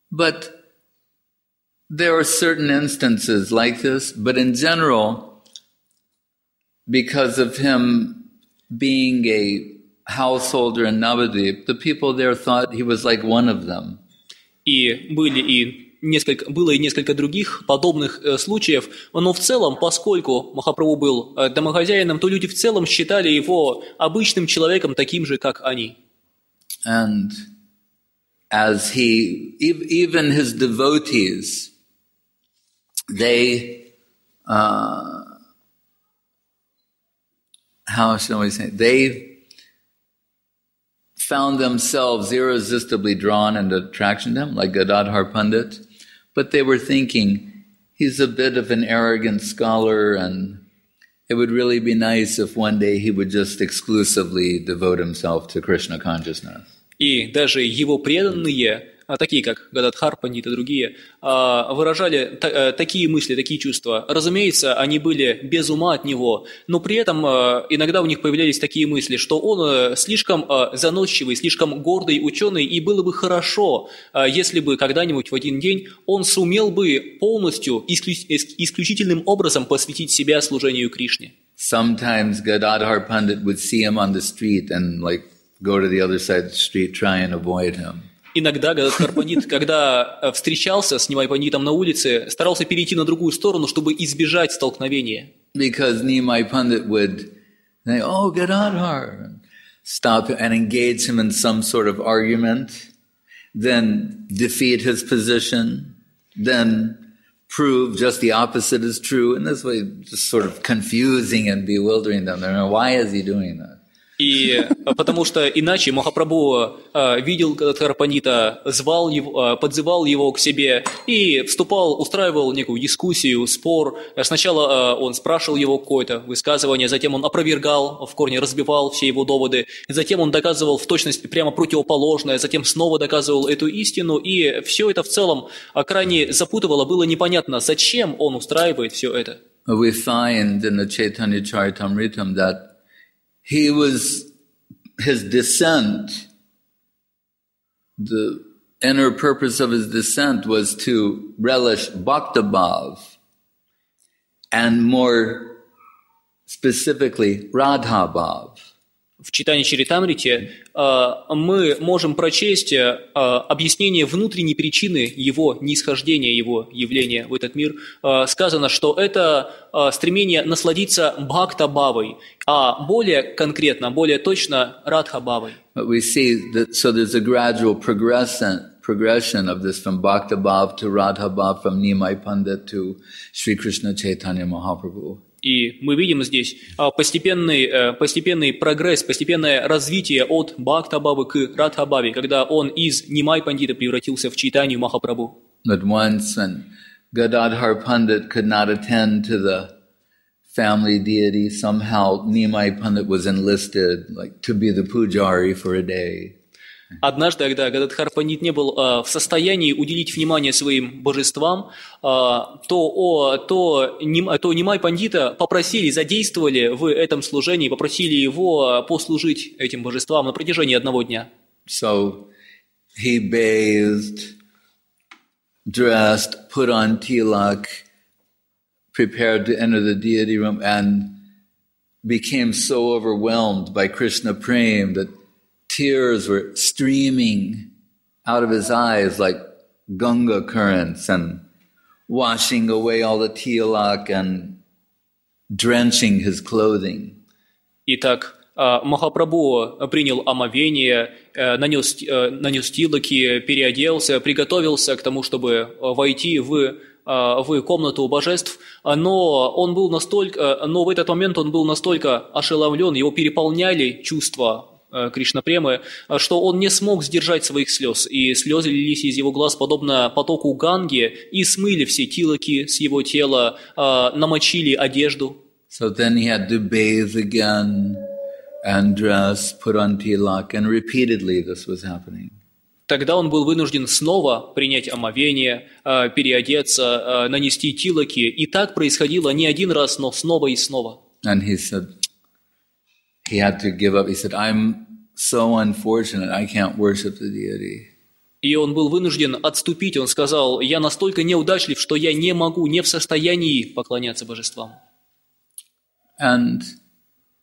But there are certain instances like this, but in general, because of him being a householder in Navadvip, the people there thought he was like one of them. И было и несколько других подобных случаев, но в целом, поскольку Махапрабху был домохозяином, то люди в целом считали его обычным человеком, таким же, как они. And as even his devotees, they, how shall we say, they found themselves irresistibly drawn into attraction to him, like Gadadhar Pandit. But they were thinking, he's a bit of an arrogant scholar, and it would really be nice if one day he would just exclusively devote himself to Krishna consciousness. И даже его преданные, такие как Гададхар Пандит и другие, выражали такие мысли, такие чувства. Разумеется, они были без ума от него, но при этом иногда у них появлялись такие мысли, что он слишком заносчивый, слишком гордый ученый, и было бы хорошо, если бы когда-нибудь в один день он сумел бы полностью, исключительным образом посвятить себя служению Кришне. Sometimes Gadadhar Pandit would see him on the street and go to the other side of the street, try and avoid him. Иногда Гададхар Пандит, когда встречался с Нимай Пандитом на улице, старался перейти на другую сторону, чтобы избежать столкновения. Because Nimai Pandit would say, "Oh, Gadadhar," stop and engage him in some sort of argument, then defeat his position, then prove just the opposite is true. In this way, just sort of confusing and bewildering them. They're like, why is he doing that? И потому что иначе Махапрабху видел Гададхара Пандита, звал его, подзывал его к себе и устраивал некую дискуссию, спор. Сначала он спрашивал его какое-то высказывание, затем он опровергал, в корне разбивал все его доводы, затем он доказывал в точности прямо противоположное, затем снова доказывал эту истину, и все это в целом крайне запутывало, было непонятно, зачем он устраивает все это. We find in the Chaitanya Charitamrita that his descent, the inner purpose of his descent was to relish Bhaktabhav, and more specifically Radhabhav. В Чайтанья Чаритамрите мы можем прочесть объяснение внутренней причины его нисхождения, его явления в этот мир. Сказано, что это стремление насладиться бхакта-бхавой, а более конкретно, более точно радха-бхавой. We see that so there's a gradual progression of this from Bhakta-bhav to Radha-bhav, from Nimai Pandit to Sri Krishna Chaitanya Mahaprabhu. И мы видим здесь постепенный прогресс, постепенное развитие от Бхакта-бхавы к Радха-бхаве, когда он из Нимай Пандита превратился в Чайтанью Махапрабху. But once when Gadadhar Pandit could not attend to the family deity, somehow Nimai Pandit was enlisted to be the pujari for a day. Однажды, когда Гададхар Пандит не был в состоянии уделить внимание своим божествам, то Нимай Пандита попросили, задействовали в этом служении, попросили его послужить этим божествам на протяжении одного дня. So he bathed, dressed, put on tilak, prepared to enter the deity room, and became so overwhelmed by Krishna Prem that tears were streaming out of his eyes like Ganga currents and washing away all the tilak and drenching his clothing. Итак, Махапрабху принял омовение, нанес тилаки, переоделся, приготовился к тому, чтобы войти в комнату божеств, но в этот момент он был настолько ошеломлен, его переполняли чувства Кришна-премы, что он не смог сдержать своих слез, и слезы лились из его глаз подобно потоку Ганги и смыли все тилаки с его тела, намочили одежду. So then he had to bathe again and dress, put on tilak, and repeatedly this was happening. Тогда он был вынужден снова принять омовение, переодеться, нанести тилаки, и так происходило не один раз, но снова и снова. And he said, he had to give up. He said, I'm so unfortunate, I can't worship the deity. И он был вынужден отступить. Он сказал: «Я настолько неудачлив, что я не могу, не в состоянии поклоняться божествам». And